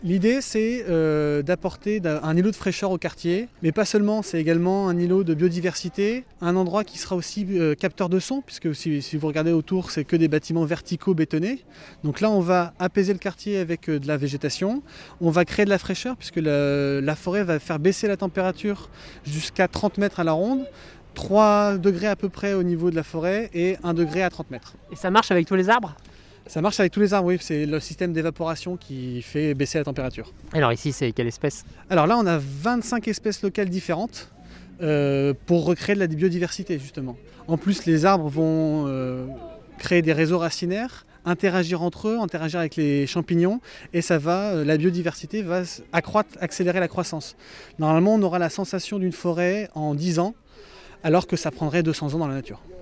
L'idée, c'est d'apporter un îlot de fraîcheur au quartier, mais pas seulement, c'est également un îlot de biodiversité, un endroit qui sera aussi capteur de son, puisque si vous regardez autour, c'est que des bâtiments verticaux bétonnés. Donc là, on va apaiser le quartier avec de la végétation, on va créer de la fraîcheur, puisque la forêt va faire baisser la température jusqu'à 30 mètres à la ronde, 3 degrés à peu près au niveau de la forêt et 1 degré à 30 mètres. Et ça marche avec tous les arbres? Ça marche avec tous les arbres, oui, c'est le système d'évaporation qui fait baisser la température. Alors ici, c'est quelle espèce? Alors là, on a 25 espèces locales différentes pour recréer de la biodiversité, justement. En plus, les arbres vont créer des réseaux racinaires, interagir entre eux, interagir avec les champignons, et la biodiversité va accélérer la croissance. Normalement, on aura la sensation d'une forêt en 10 ans, alors que ça prendrait 200 ans dans la nature.